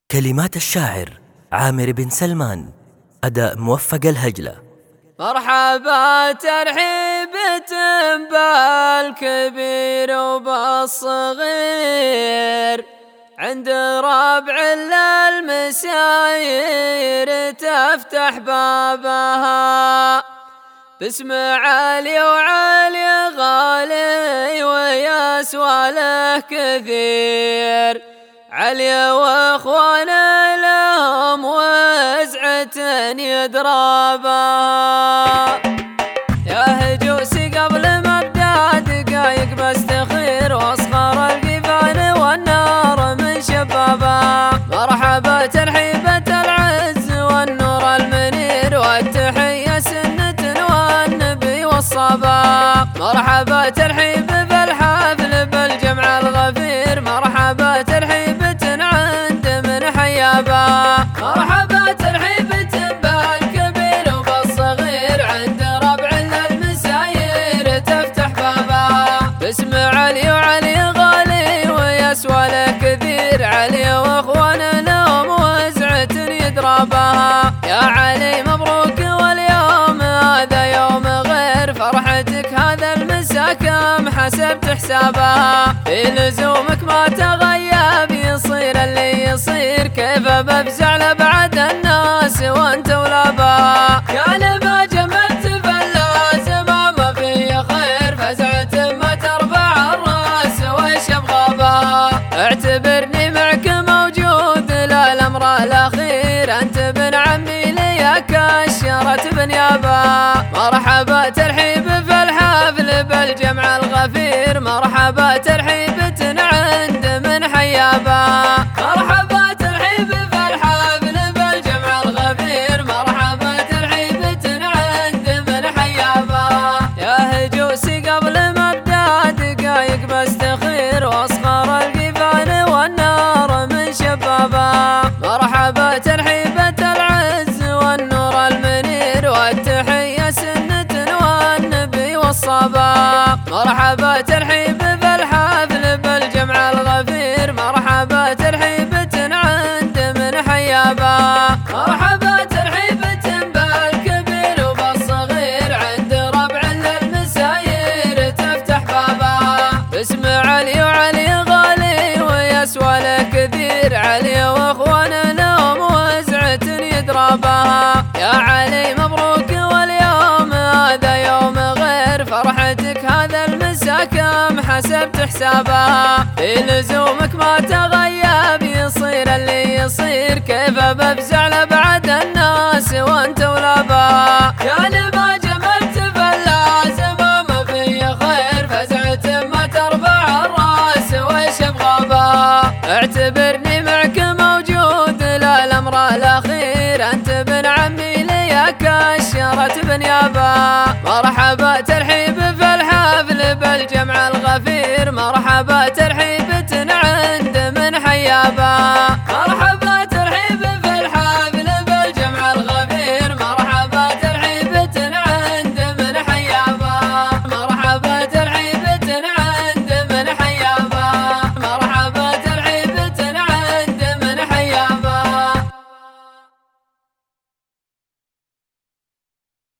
كلمات الشاعر عامر بن سلمان، أداء موفق الهجلة. مرحبا ترحيبة بالكبير وبالصغير، عند ربع للمساير تفتح بابها، باسم علي وعلي غالي ويسوى له كثير، علي واخوانا لهم وزعة يدرابها. يا هجوسي قبل مبدا دقايق بستخير، واصغر القفان والنار من شبابها. مرحبا ترحيبة العز والنور المنير، والتحية سنة والنبي والصبا. مرحبا ترحيب بالحفل بالجمع الغفير، مرحبا ترحيبة عند من حيابا. مرحبا ترحيبة بالكبير وبالصغير، عند ربع للمساير تفتح بابا، باسم علي وعلي غالي ويسوى له كثير، علي واخوانا لهم وزعة يدرابها. يا علي مبروك واليوم هذا يوم غير فرحتك، هذا المسا كم حسبت حسابها. في لزومك ما تغيب يصير اللي يصير، كيف بفزع لبعد الناس وانت ولابها. كان ما جملت فاللازم ما في خير، فزعة ما ترفع الراس ويش بغابها. اعتبرني معك موجود للامر الاخير، انت بن عمي لي كشرت بنيابا. مرحبا ترحيب في الحفل بالجمع الغفير، مرحبا ترحيبة عند من حيابا. مرحبا ترحيب في الحفل بالجمع الغفير، مرحبا ترحيبة عند من حيابا. يا هجوسي قبل مبدا دقايق بستخير، واصغر القفان والنار من شبابا. مرحبا ترحيبة العز والنور المنير، والتحية سنة والنبي والصبا. مرحبا ترحيب بالحفل بالجمع الغفير، مرحبا ترحيبة عند من حيابا. مرحبا ترحيبة بالكبير وبالصغير، عند ربع للمساير تفتح بابا، باسم علي وعلي غالي ويسوى له كثير، علي واخوانا لهم وزعة يدرابها. يا علي مبروك واليوم هذا يوم غير فرحتك، هذا المسا كم حسبت حسابها. في لزومك ما تغيب يصير اللي يصير، كيف بفزع لبعد الناس وانت ولابها. كان ما جملت فاللازم ما في خير، فزعة ما ترفع الراس ويش بغابها. اعتبرني معك موجود للامر الاخير، انت بن عمي لي كشرت بنيابا. مرحبا ترحيب في الحفل بالجمع الغفير، مرحبا ترحيبة عند من حيابا.